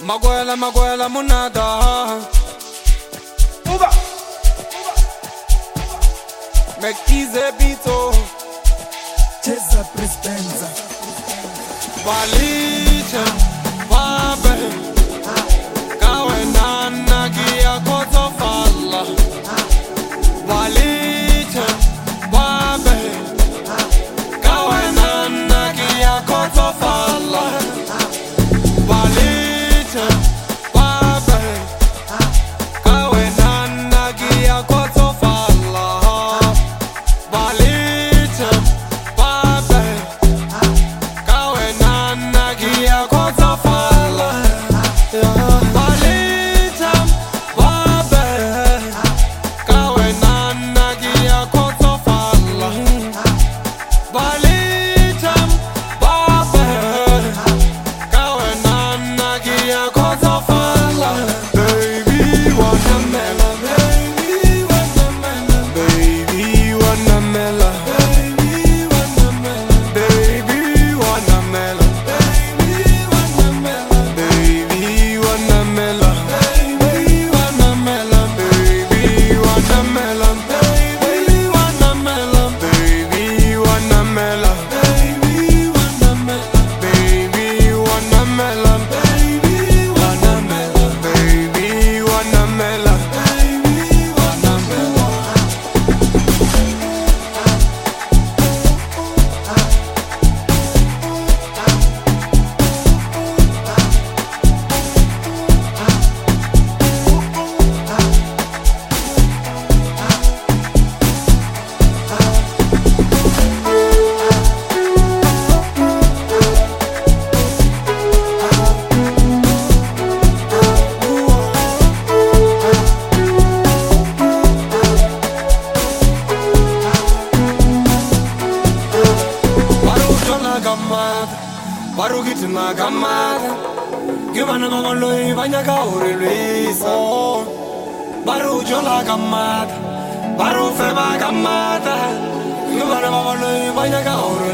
Maguela monada. Uba. Make easy beato. Cheza Prispenza Valiche Vabe Kawe nana gia koto falla Valiche Vabe Kawe nana gia koto falla Valiche Vabe Kawe nana gia koto falla Valiche Vabe Kawe nana gia koto falla Valiche Vabe Kawe nana gia koto falla Valiche Vabe Kawe nana gia koto falla Baby wanna mela Baby wanna mela Baby wanna mela Baby wanna mela Baby wanna mela Baby wanna mela Baby wanna mela Baby wanna mela Baby wanna mela Baby wanna mela Baby wanna mela Baby wanna mela Baby wanna mela Baby wanna mela Baby wanna mela Baby wanna mela Baru gitu na gamada Gimana ngomong banyak kau release Baru jola gamada Baru feba gamada Gimana ngomong banyak kau